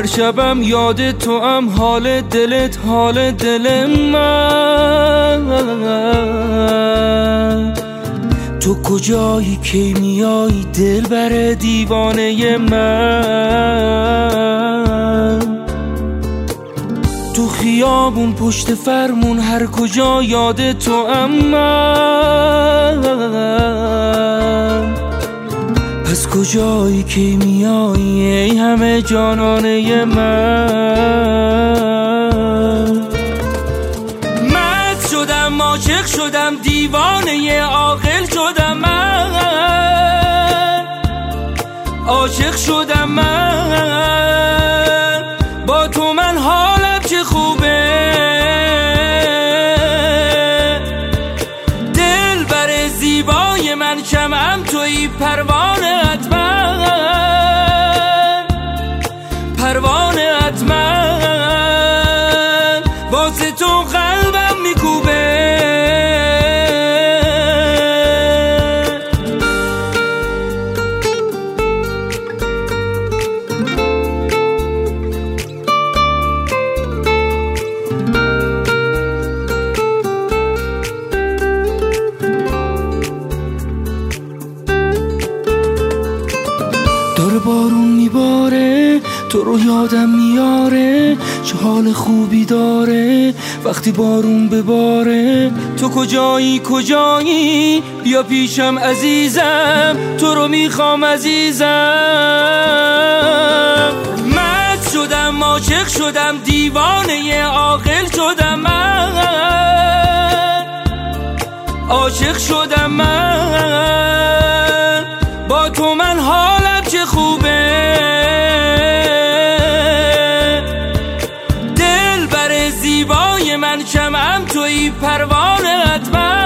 هر شبم یاد تو هم، حال دلت حال دل من. تو کجایی کی میایی دلبر دیوانه من؟ تو خیابون پشت فرمون هر کجا یاد تو هم من. پس کجایی کی میایی ای همه جانانه من؟ مست شدم عاشق شدم دیوانه عاقل شدم من، عاشق شدم من. با تو من حالم چه خوبه، دل بر زیبای من شمعم تویی پروانه‌ات من، پروانه‌ات من. واسه تو قلبم میکوبه. داره بارون میباره تو رو یادم میاره، چه حال خوبی داره وقتی بارون بباره. تو کجایی کجایی بیا پیشم عزیزم، تو رو میخوام عزیزم. مست شدم عاشق شدم دیوانه عاقل شدم من، عاشق شدم من. با تو من حالم چه خوبه، دل بر زیبای من شمعم تویی پروانه‌ات من.